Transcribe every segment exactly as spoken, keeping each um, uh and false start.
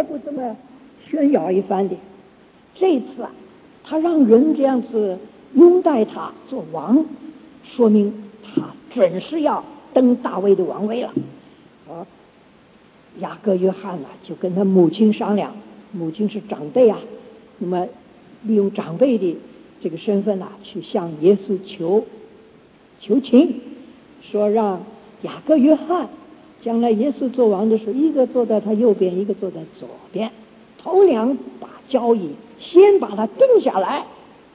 来不这么炫耀一番的。这次啊，他让人这样子拥戴他做王，说明他准是要登大卫的王位了。啊，雅各约翰呢、啊、就跟他母亲商量，母亲是长辈啊，那么利用长辈的这个身份啊，去向耶稣求求情，说让雅各约翰将来耶稣做王的时候，一个坐在他右边，一个坐在左边，头两把交椅先把他定下来。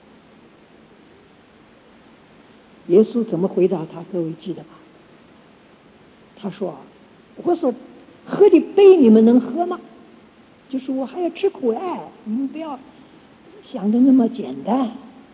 耶稣怎么回答他？各位记得吧？他说：我所喝的杯你们能喝吗？就是我还要吃苦哎，你们不要想的那么简单，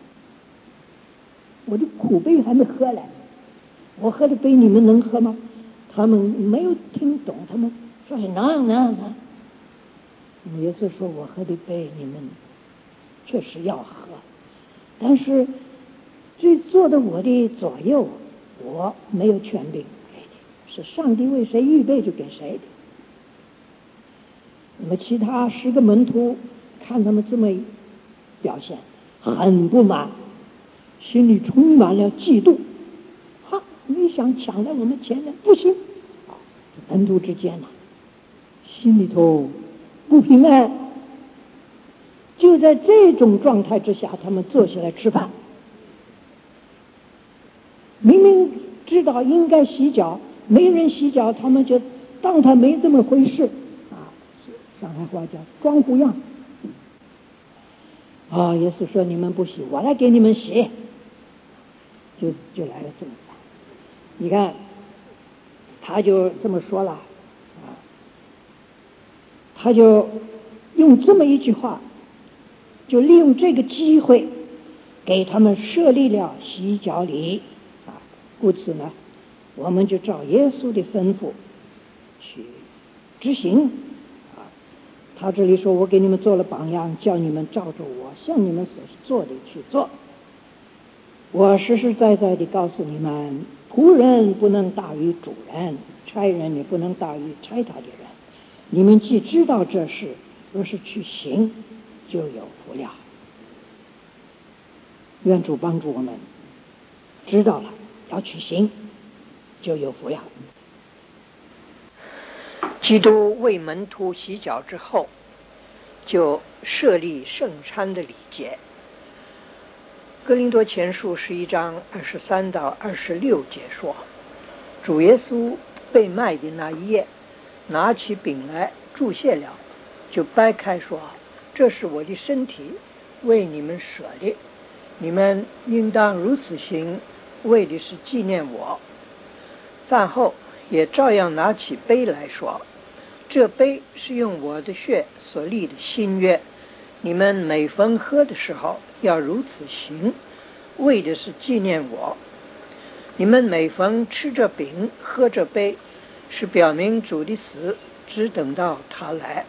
我的苦杯还没喝嘞，我喝的杯你们能喝吗？他们没有听懂，他们说是能能能。耶稣说：我喝的杯你们确实要喝，但是这坐在我的左右，我没有权柄给的，是上帝为谁预备就给谁的。那么其他十个门徒看他们这么表现，很不满，心里充满了嫉妒。哈，你想抢在我们前面不行啊！门徒之间呢、啊，心里头不平安。就在这种状态之下，他们坐下来吃饭。明明知道应该洗脚，没人洗脚，他们就当他没这么回事啊！上海话叫装糊样。啊，耶稣说：你们不洗，我来给你们洗。就就来了这么办。你看，他就这么说了啊，他就用这么一句话，就利用这个机会给他们设立了洗脚礼啊。故此呢，我们就照耶稣的吩咐去执行啊。他这里说：我给你们做了榜样，叫你们照着我向你们所做的去做。我实实在在地告诉你们，仆人不能大于主人，差人也不能大于差他的人。你们既知道这事，若是去行，就有福了。愿主帮助我们，知道了要去行，就有福了。基督为门徒洗脚之后，就设立圣餐的礼节。哥林多前书十一章二十三到二十六节说，主耶稣被卖的那一夜，拿起饼来祝谢了，就掰开说：这是我的身体，为你们舍的，你们应当如此行，为的是纪念我。饭后也照样拿起杯来说：这杯是用我的血所立的新约，你们每逢喝的时候要如此行，为的是纪念我。你们每逢吃这饼喝这杯，是表明主的死，只等到他来。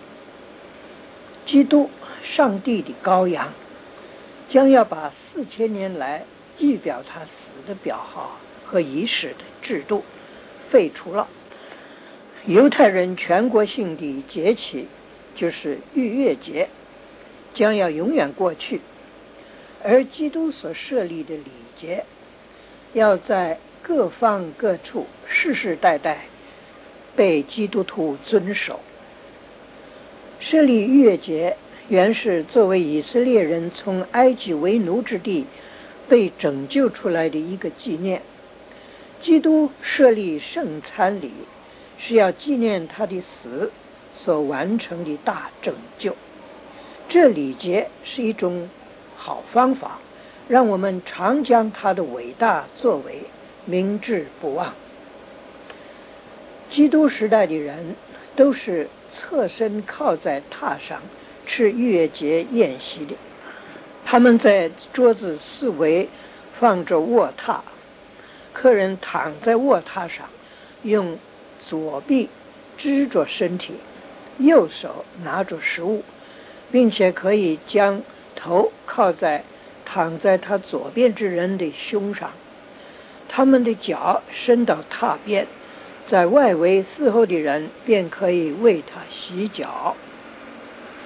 基督，上帝的羔羊，将要把四千年来预表他死的表号和仪式的制度废除了。犹太人全国性的节期就是逾越节，将要永远过去，而基督所设立的礼节要在各方各处世世代代被基督徒遵守。设立逾越节原是作为以色列人从埃及为奴之地被拯救出来的一个纪念。基督设立圣餐礼，是要纪念他的死所完成的大拯救。这礼节是一种好方法，让我们常将他的伟大作为铭志不忘。基督时代的人都是侧身靠在榻上吃逾越节宴席的，他们在桌子四围放着卧榻，客人躺在卧榻上，用左臂支着身体，右手拿着食物，并且可以将头靠在躺在他左边之人的胸上。他们的脚伸到榻边，在外围伺候的人便可以为他洗脚。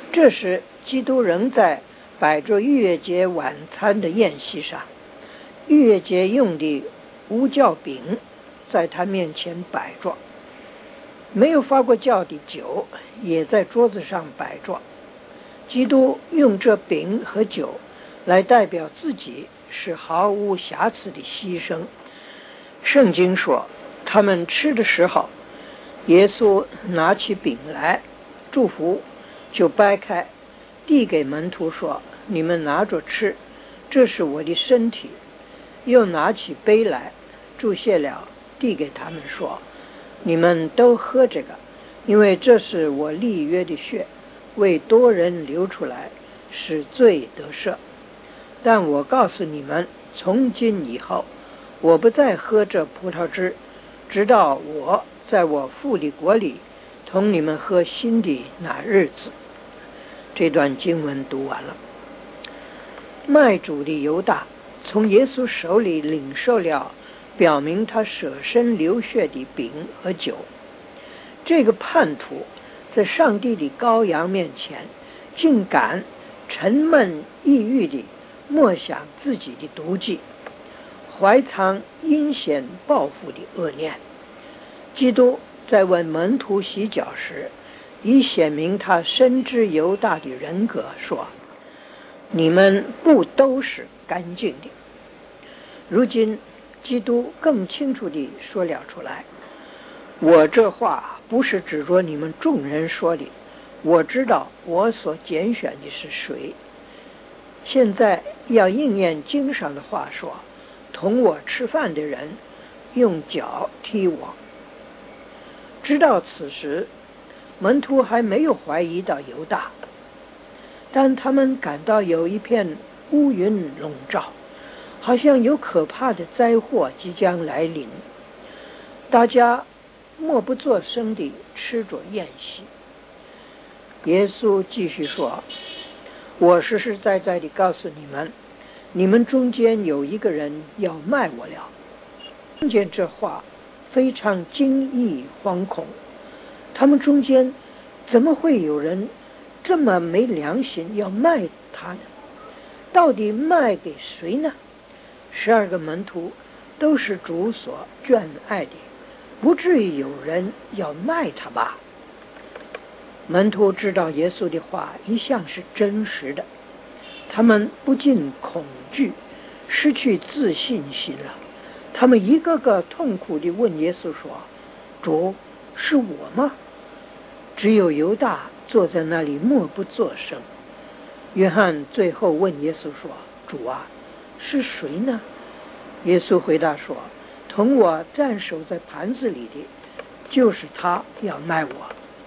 这时基督仍在摆着逾越节晚餐的宴席上，逾越节用的无酵饼在他面前摆着，没有发过酵的酒也在桌子上摆着。基督用这饼和酒来代表自己是毫无瑕疵的牺牲。圣经说，他们吃的时候，耶稣拿起饼来祝福，就掰开递给门徒说，你们拿着吃，这是我的身体。又拿起杯来祝谢了，递给他们说，你们都喝这个，因为这是我立约的血，为多人流出来，使罪得赦。但我告诉你们，从今以后我不再喝这葡萄汁，直到我在我父的国里同你们喝新的那日子。这段经文读完了。卖主的犹大从耶稣手里领受了表明他舍身流血的饼和酒。这个叛徒在上帝的羔羊面前，竟敢沉闷抑郁地默想自己的毒计，怀藏阴险报复的恶念。基督在为门徒洗脚时，以显明他深知犹大的人格，说，你们不都是干净的。如今基督更清楚地说了出来，我这话不是指着你们众人说的，我知道我所拣选的是谁。现在要应验经上的话说，同我吃饭的人用脚踢我。直到此时，门徒还没有怀疑到犹大，但他们感到有一片乌云笼罩，好像有可怕的灾祸即将来临。大家默不作声地吃着宴席。耶稣继续说，我实实在在地告诉你们，你们中间有一个人要卖我了。听见这话，非常惊异惶恐，他们中间怎么会有人这么没良心，要卖他呢？到底卖给谁呢？十二个门徒都是主所眷爱的，不至于有人要卖他吧？门徒知道耶稣的话一向是真实的，他们不禁恐惧，失去自信心了。他们一个个痛苦地问耶稣说，主，是我吗？只有犹大坐在那里默不作声。约翰最后问耶稣说，主啊，是谁呢？耶稣回答说，同我站守在盘子里的，就是他要卖我。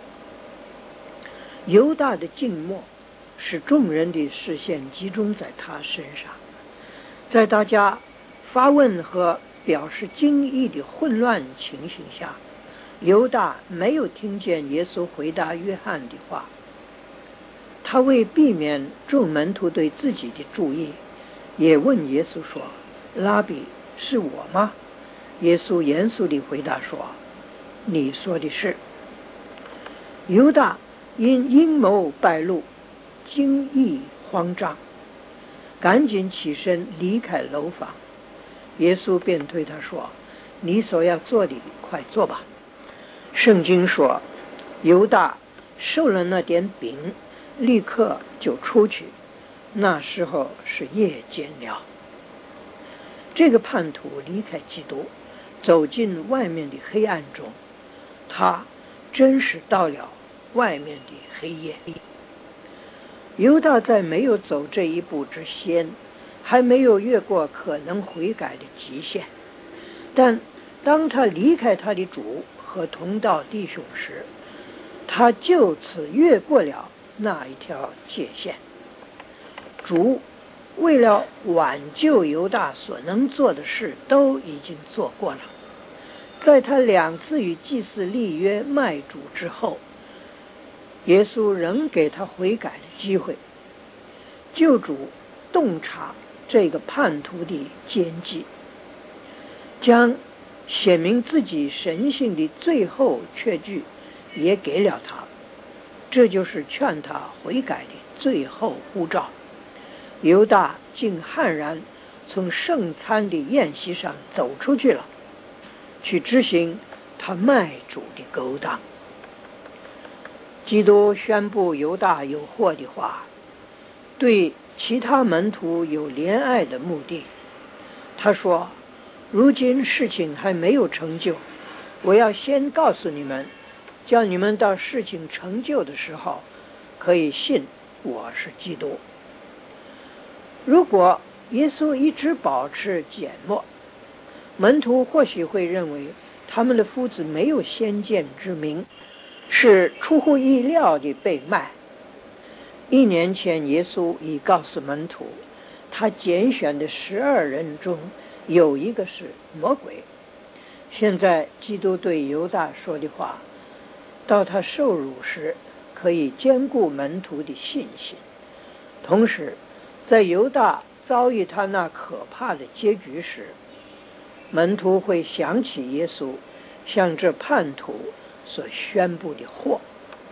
犹大的静默使众人的视线集中在他身上，在大家发问和表示惊异的混乱情形下，犹大没有听见耶稣回答约翰的话。他为避免众门徒对自己的注意，也问耶稣说，拉比，是我吗？耶稣严肃地回答说，你说的是。犹大因阴谋败露，惊异慌张，赶紧起身离开楼房。耶稣便对他说，你所要做的快做吧。圣经说，犹大受了那点饼，立刻就出去，那时候是夜间了。这个叛徒离开基督，走进外面的黑暗中，他真是到了外面的黑夜里。犹大在没有走这一步之前，还没有越过可能悔改的极限，但当他离开他的主和同道弟兄时，他就此越过了那一条界限。主为了挽救犹大所能做的事都已经做过了。在他两次与祭司立约卖主之后，耶稣仍给他悔改的机会。救主洞察这个叛徒的奸计，将显明自己神性的最后确据也给了他。 这就是劝他悔改的最后呼召。犹大竟悍然从圣餐的宴席上走出去了，去执行他卖主的勾当。基督宣布犹大有祸的话，对其他门徒有怜爱的目的。他说，如今事情还没有成就，我要先告诉你们，叫你们到事情成就的时候可以信我是基督。如果耶稣一直保持缄默，门徒或许会认为他们的夫子没有先见之明，是出乎意料的被卖。一年前耶稣已告诉门徒，他拣选的十二人中有一个是魔鬼。现在基督对犹大说的话，到他受辱时可以兼顾门徒的信心。同时在犹大遭遇他那可怕的结局时，门徒会想起耶稣向这叛徒所宣布的祸。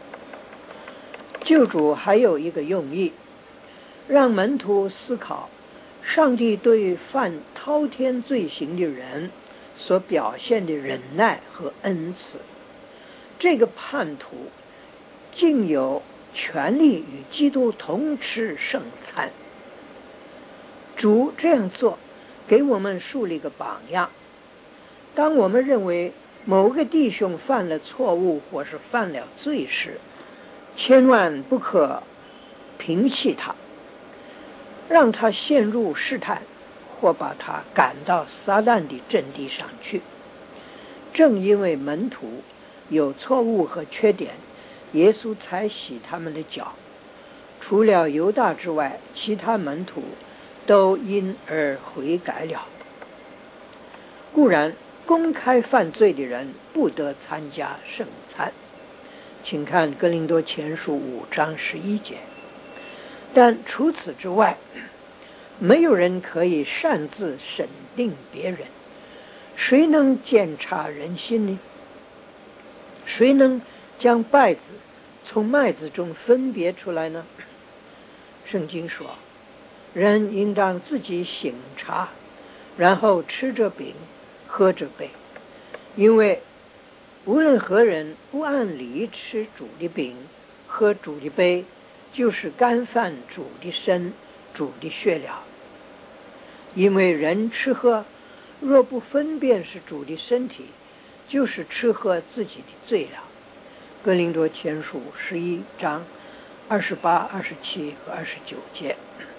救主还有一个用意，让门徒思考上帝对犯滔天罪行的人所表现的忍耐和恩慈。这个叛徒竟有权利与基督同吃圣餐。主这样做给我们树立个榜样。当我们认为某个弟兄犯了错误或是犯了罪时，千万不可摒弃他，让他陷入试探，或把他赶到撒旦的阵地上去。正因为门徒有错误和缺点，耶稣才洗他们的脚。除了犹大之外，其他门徒都因而悔改了。固然公开犯罪的人不得参加圣餐，请看哥林多前书五章十一节。但除此之外，没有人可以擅自审定别人。谁能鉴察人心呢？谁能将稗子从麦子中分别出来呢？圣经说，人应当自己省察，然后吃着饼喝着杯。因为无论何人不按理吃主的饼喝主的杯，就是干犯主的身主的血了。因为人吃喝若不分辨是主的身体，就是吃喝自己的罪了。哥林多前书十一章二十八、二十七和二十九节。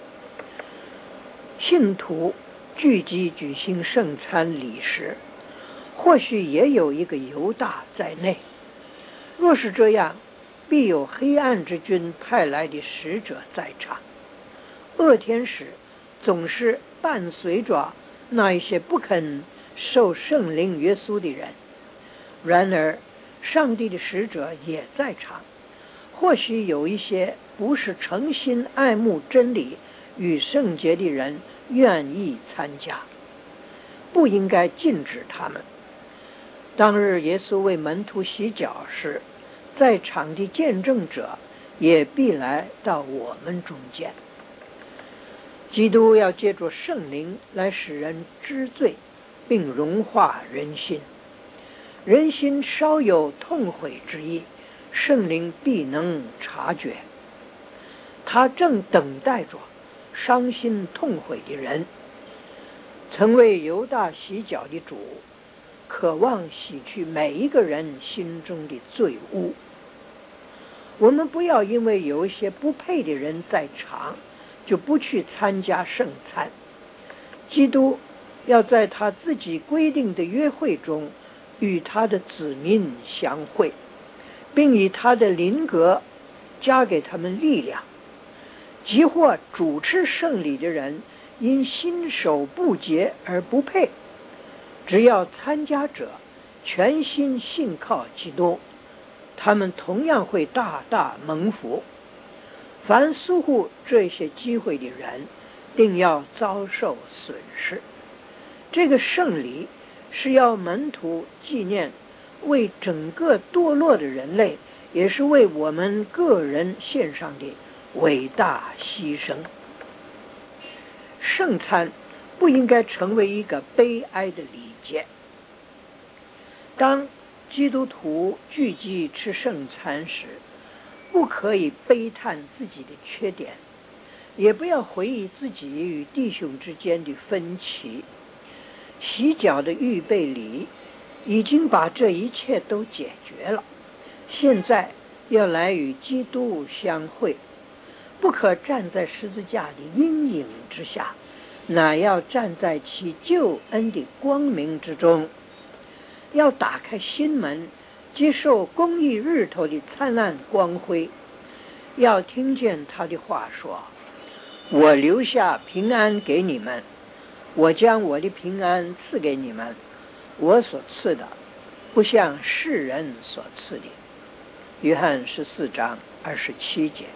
信徒聚集举行圣餐礼时，或许也有一个犹大在内。若是这样，必有黑暗之君派来的使者在场。恶天使总是伴随着那一些不肯受圣灵约束的人。然而上帝的使者也在场，或许有一些不是诚心爱慕真理与圣洁的人愿意参加，不应该禁止他们。当日耶稣为门徒洗脚时，在场的见证者也必来到我们中间。基督要借助圣灵来使人知罪，并融化人心。人心稍有痛悔之意，圣灵必能察觉。他正等待着伤心痛悔的人。曾为犹大洗脚的主，渴望洗去每一个人心中的罪污。我们不要因为有一些不配的人在场，就不去参加圣餐。基督要在他自己规定的约会中与他的子民相会，并以他的灵格加给他们力量。即或主持圣礼的人因心手不洁而不配，只要参加者全心信靠基督，他们同样会大大蒙福。凡疏忽这些机会的人，定要遭受损失。这个圣礼是要门徒纪念为整个堕落的人类也是为我们个人献上的伟大牺牲。圣餐不应该成为一个悲哀的礼节。当基督徒聚集吃圣餐时，不可以悲叹自己的缺点，也不要回忆自己与弟兄之间的分歧。洗脚的预备礼已经把这一切都解决了，现在要来与基督相会，不可站在十字架的阴影之下，乃要站在其救恩的光明之中。要打开心门，接受公义日头的灿烂光辉，要听见他的话说：我留下平安给你们，我将我的平安赐给你们，我所赐的不像世人所赐的。约翰十四章二十七节。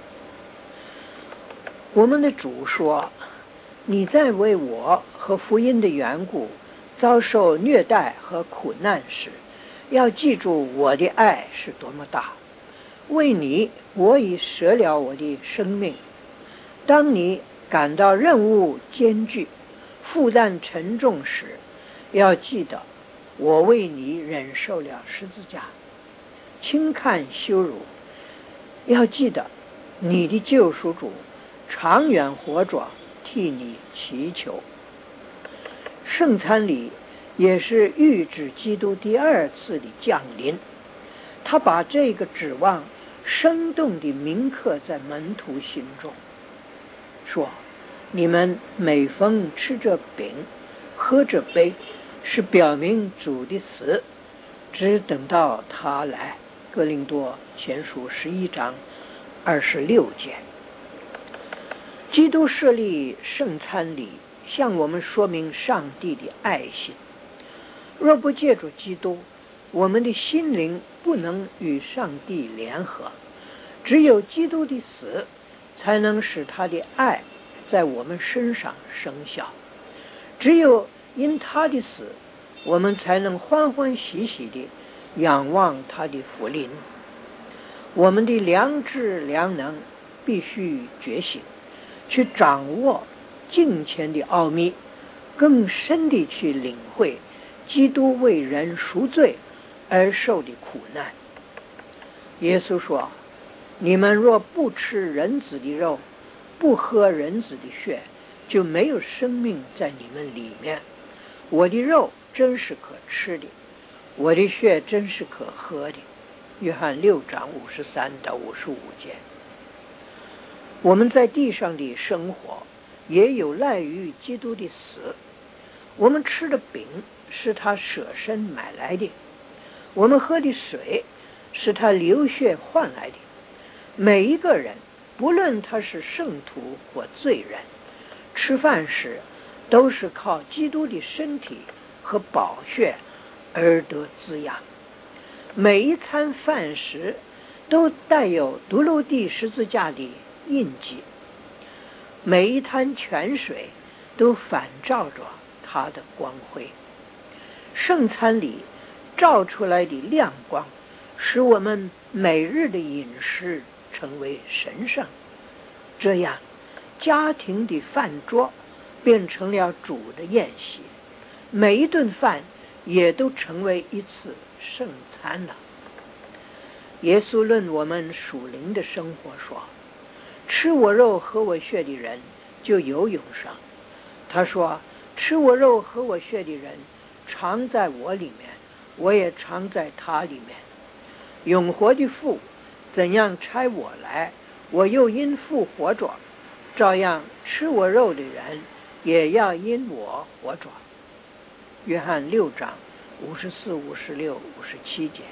我们的主说，你在为我和福音的缘故遭受虐待和苦难时，要记住我的爱是多么大。为你，我已舍了我的生命。当你感到任务艰巨、负担沉重时，要记得我为你忍受了十字架，轻看羞辱。要记得你的救赎主长远活着，替你祈求。圣餐礼也是预指基督第二次的降临，他把这个指望生动地铭刻在门徒心中，说：你们每逢吃这饼喝这杯，是表明主的死，只等到他来。哥林多前书十一章二十六节。基督设立圣餐礼，向我们说明上帝的爱心。若不借助基督，我们的心灵不能与上帝联合。只有基督的死，才能使他的爱在我们身上生效。只有因他的死，我们才能欢欢喜喜地仰望他的福临。我们的良知良能必须觉醒，去掌握敬虔的奥秘，更深地去领会基督为人赎罪而受的苦难。耶稣说：你们若不吃人子的肉，不喝人子的血，就没有生命在你们里面。我的肉真是可吃的，我的血真是可喝的。约翰六章五十三到五十五节。我们在地上的生活也有赖于基督的死。我们吃的饼是他舍身买来的，我们喝的水是他流血换来的。每一个人，不论他是圣徒或罪人，吃饭时都是靠基督的身体和宝血而得滋养。每一餐饭食都带有独楼地十字架的印记，每一滩泉水都反照着它的光辉。圣餐里照出来的亮光，使我们每日的饮食成为神圣。这样，家庭的饭桌变成了主的宴席，每一顿饭也都成为一次圣餐了。耶稣论我们属灵的生活说：吃我肉喝我血的人就有永生。他说：吃我肉喝我血的人常在我里面，我也常在他里面。永活的父怎样差我来，我又因父活着，照样吃我肉的人也要因我活着。约翰六章五十四、五十六、五十七节。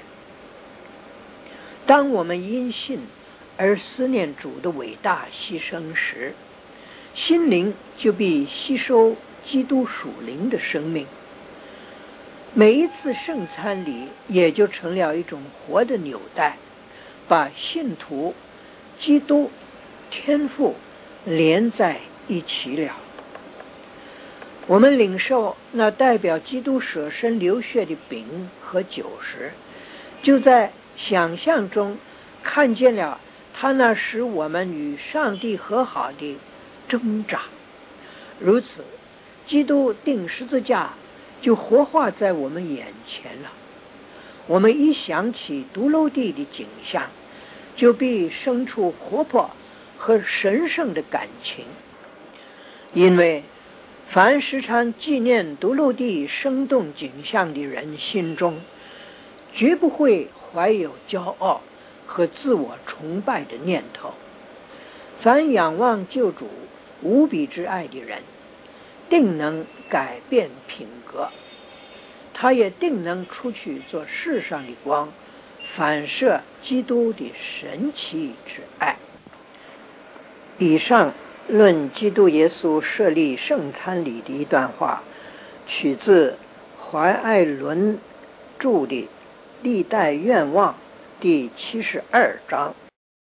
当我们因信而思念主的伟大牺牲时，心灵就必吸收基督属灵的生命。每一次圣餐礼也就成了一种活的纽带，把信徒、基督、天父连在一起了。我们领受那代表基督舍身流血的饼和酒时，就在想象中看见了他那使我们与上帝和好的挣扎。如此，基督钉十字架就活化在我们眼前了。我们一想起独楼地的景象，就必生出活泼和神圣的感情。因为凡时常纪念独楼地生动景象的人心中，绝不会怀有骄傲和自我崇拜的念头。凡仰望救主无比之爱的人，定能改变品格，他也定能出去做世上的光，反射基督的神奇之爱。以上论基督耶稣设立圣餐礼的一段话，取自怀爱伦著的《历代愿望》第七十二章。